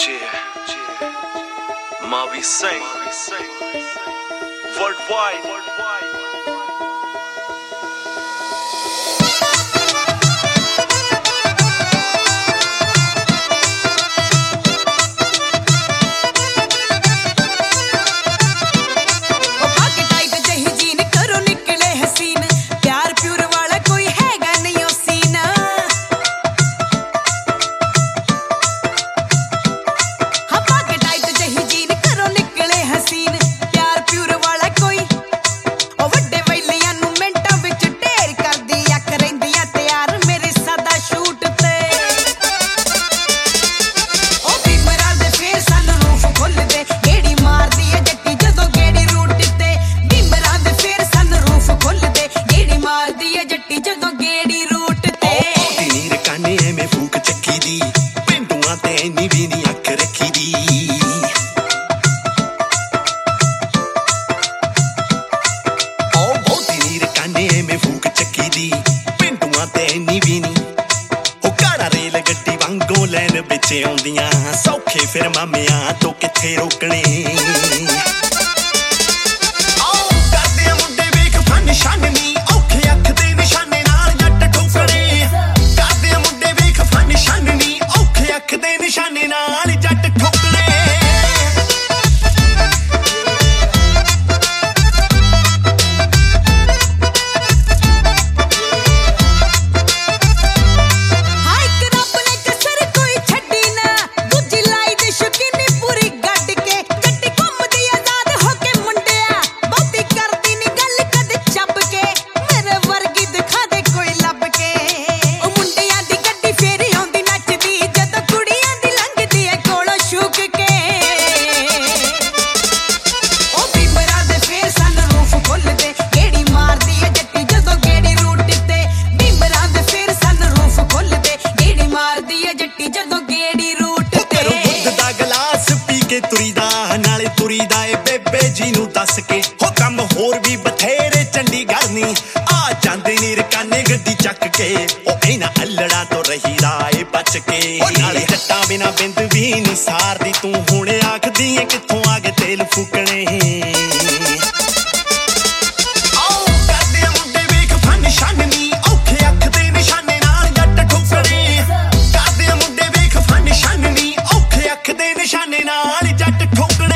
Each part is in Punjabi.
Mavi Singh, worldwide. ਆਉਂਦੀਆਂ ਸੌਖੇ ਫਿਰ ਮਾਮਿਆਂ ਤੋਂ ਕਿੱਥੇ ਰੋਕਣੇ ਆਓ ਕਰਦੇ ਆ ਮੁੰਡੇ ਵੇਖ ਫਨ ਛਾਨਣੀ ਔਖੇ ਅੱਖ ਦੇ ਨਿਸ਼ਾਨੇ ਨਾਲ ਜੱਟ ਠੋਕਣੇ ਕਰਦੇ ਆ ਮੁੰਡੇ ਵੇਖ ਫਨ ਛਾਨਣੀ ਔਖੇ ਅੱਖ ਦੇ ਨਿਸ਼ਾਨੇ ਨਾਲ ਜੱਟ ਠੋਕਣੇ ਨਾਲੇ ਤੁਰੀਦਾ ਏ ਬੇਬੇ ਜੀ ਨੂੰ ਦੱਸ ਕੇ ਹੋ ਕੰਮ ਹੋਰ ਵੀ ਬਥੇਰੇ ਚੰਡੀਗੜ੍ਹ ਨੀ ਆ ਜਾਂਦੇ ਨੀ ਰਕਾਨੇ ਗੱਡੀ ਚੱਕ ਕੇ ਉਹ ਇਹਨਾਂ ਅਲੜਾ ਤੋਂ ਰਹੀਦਾ ਏ ਬਚ ਕੇ ਨਾਲੇ ਜੱਟਾਂ ਬਿਨਾ ਬਿੰਦ ਵੀ ਨੀ ਸਾਰਦੀ ਤੂੰ ਹੁਣ ਆਖਦੀ ਏ ਕਿੱਥੋਂ ਆ ਗਏ ਤੇਲ ਫੂਕਣੇ ਆਓ ਕਰਦੇ ਆ ਮੁੰਡੇ ਵੇਖ ਫਨ ਛਾਨਣੀ ਔਖੇ ਅੱਖ ਦੇ ਨਿਸ਼ਾਨੇ ਨਾਲ ਜੱਟ ਠੋਕਣੇ ਕਰਦੇ ਆ ਮੁੰਡੇ ਵੇਖ ਫਨ ਛਾਨਣੀ ਔਖੇ ਅੱਖ ਦੇ ਨਿਸ਼ਾਨੇ ਨਾਲ ਜੱਟ ਠੋਕਣੇ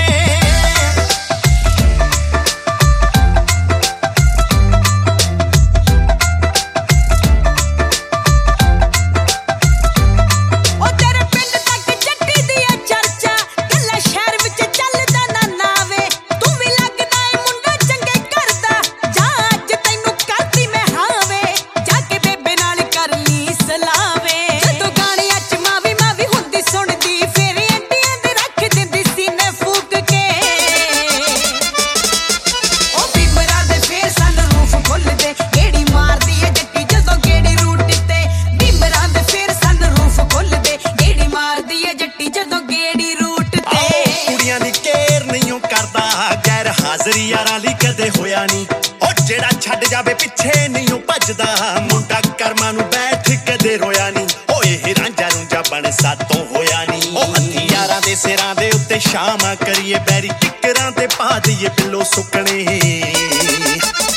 ਹਾਜ਼ਰੀ ਯਾਰਾਂ ਲਈ ਕਦੇ ਹੋਇਆ ਨੀ ਉਹ ਜਿਹੜਾ ਛੱਡ ਜਾਵੇ ਪਿੱਛੇ ਨਹੀਂ ਉਹ ਭੱਜਦਾ ਮੁੰਡਾ ਕਰਮਾਂ ਨੂੰ ਬੈਠ ਕਦੇ ਰੋਇਆ ਨੀ ਉਹ ਇਹ ਰਾਂਝਾ ਰੂੰਝਾ ਬਣ ਸਾਤੋਂ ਹੋਇਆ ਨੀ ਉਹ ਹੱਥੀ ਯਾਰਾਂ ਦੇ ਸਿਰਾਂ ਦੇ ਉੱਤੇ ਸ਼ਾਮਾਂ ਕਰੀਏ ਬੈਰੀ ਕਿੱਕਰਾਂ ਤੇ ਪਾ ਦਈਏ ਪਿੱਲੋ ਸੁੱਕਣੇ